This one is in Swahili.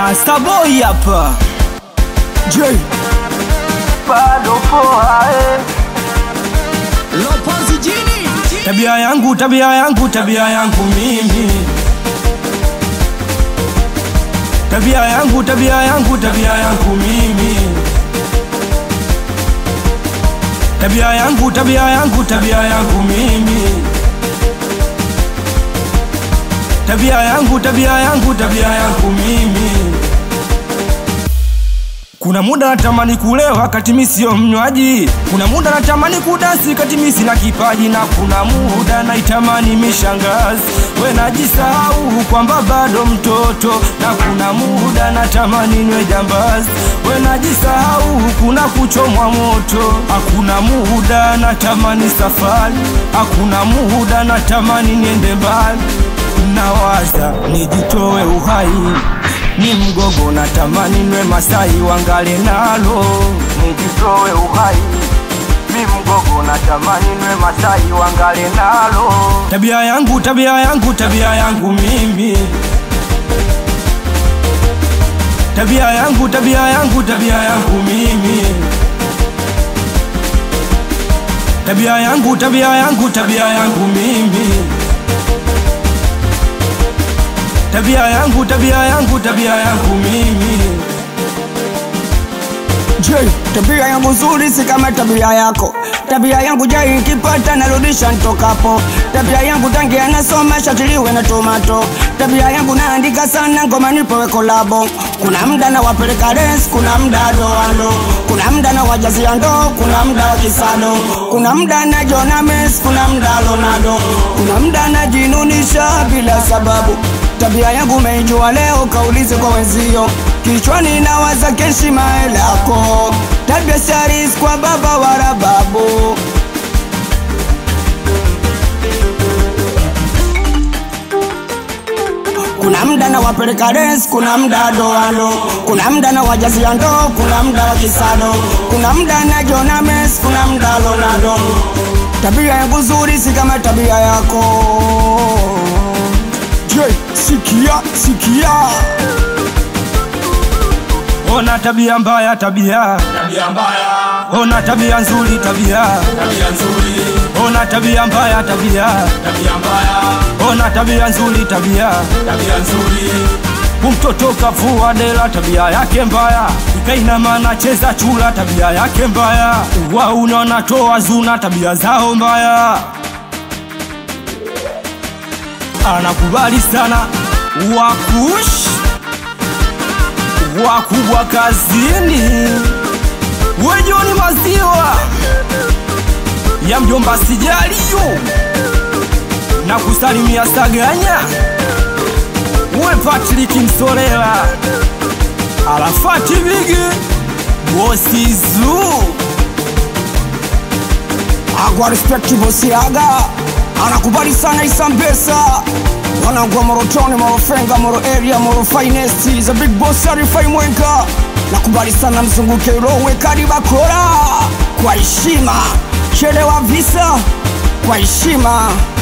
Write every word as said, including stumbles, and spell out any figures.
Master boy hapa J bado poa eh. Lopozi jini tabia yangu tabia yangu tabia yangu mimi tabia yangu tabia yangu tabia yangu mimi tabia yangu tabia yangu tabia yangu mimi tabia yangu tabia yangu tabia yangu mimi. Kuna muda natamani kulewa kati mimi sio mnywaji, kuna muda natamani kudansi kati mimi sina kipaji, na kuna muda naitamani mishangazi we najisahau kwamba bado mtoto, na kuna muda natamani niwe jambazi we najisahau kuna kuchomwa moto. Hakuna muda natamani safari, hakuna muda natamani niende mbali, nawaza nijitoe uhai ni mgogo natamani nwe Masai wangale nalo, nijitoe uhai mi mgogo natamani nwe Masai wangale nalo. Tabia yangu tabia yangu tabia yangu mimi tabia yangu tabia yangu tabia yangu mimi tabia yangu tabia yangu tabia yangu mimi tabia yangu tabia yangu tabia yangu mimi. J, tabia yangu nzuri si kama tabia yako. Tabia yangu jai ikipata narudisha ntokapo. Tabia yangu tangi anasoma shatiliwe na tomato. Tabia yangu naandika sana ngoma nipewe kolabo. Kuna mda na wapeleka dance, kuna mda doando, kuna mda na wajazia ndo, kuna mda wakisado, kuna mda na Jona Messi, kuna mda Ronaldo, kuna mda na jinunisha bila sababu. Tabia yangu meijua leo kaulize kwa wenzio, kichwani nawaza keshi maelako. Tabia saris kwa baba wala babu. Kuna mda na wapeleka dance, kuna mda doando, kuna mda na wajazia ndo, kuna mda wakisado, kuna mda na Jona Messi, kuna mda Ronaldo. Tabia yangu nzuri si kama tabia yako. J, sikia, sikia. Ona tabia mbaya tabia tabia mbaya, ona tabia nzuri tabia tabia nzuri, ona tabia mbaya tabia tabia mbaya, ona tabia nzuri tabia tabia nzuri. Mtoto kavua dela tabia yake mbaya, ikaina maana cheza chula tabia yake mbaya, wa unaona toa zuna tabia zao mbaya. Anakubali sana wakush wakubwa kazini, wejoni maziwa ya mjomba sijaliyo na kusalimia Saganya, we Patrick Msorela Arafati Bigi Bosi Zoo. Agwa respect Bosi Aga, anakubali sana Isambesa, wanangwa Morotoni, Morofenga, Moro area, Moro finest, is a big boss Arifai Mwenka. Nakubali sana mzunguke rowe kariba kora, kwa heshima chelewa visa, kwa heshima.